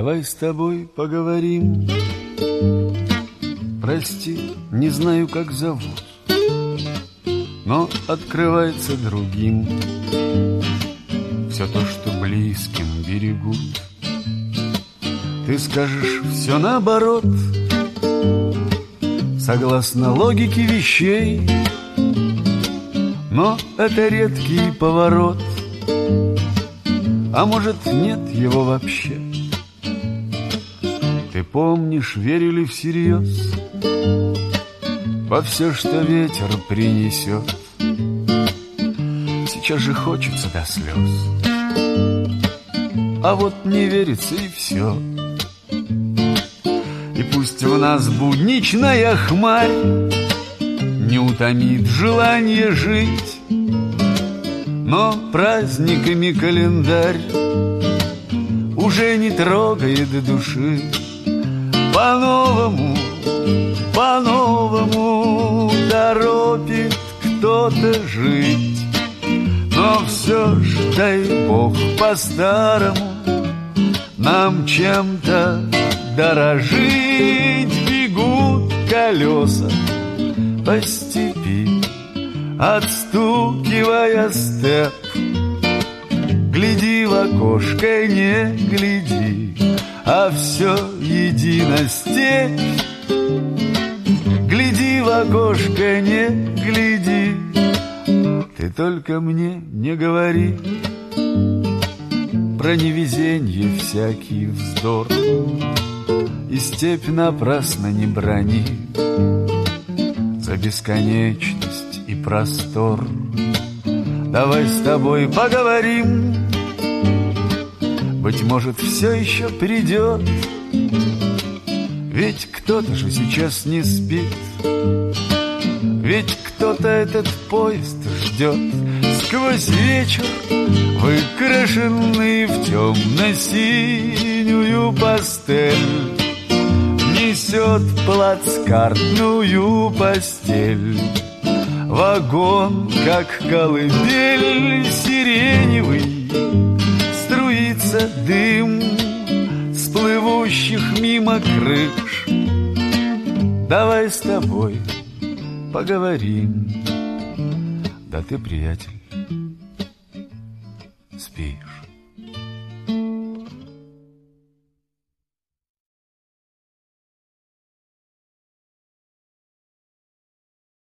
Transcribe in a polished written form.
Давай с тобой поговорим. Прости, не знаю, как зовут, но открывается другим все то, что близким берегут. Ты скажешь все наоборот, согласно логике вещей, но это редкий поворот, а может, нет его вообще. Ты помнишь, верили всерьез во все, что ветер принесет. Сейчас же хочется до слез, а вот не верится и все. И пусть в нас будничная хмарь не утомит желание жить, но праздниками календарь уже не трогает души. По-новому, по-новому торопит кто-то жить. Но все ж, дай Бог, по-старому нам чем-то дорожить. Бегут колеса по степи, отстукивая степ. Гляди в окошко, не гляди, а все едино степь. Гляди в окошко, не гляди, ты только мне не говори про невезенье всякий вздор, и степь напрасно не брони за бесконечность и простор. Давай с тобой поговорим, быть может, все еще придет, ведь кто-то же сейчас не спит, ведь кто-то этот поезд ждет. Сквозь вечер, выкрашенный в темно-синюю пастель, несет плацкартную постель. Вагон, как колыбель сиреневый, струится дым с плывущих мимо крыш. Давай с тобой поговорим. Да ты, приятель,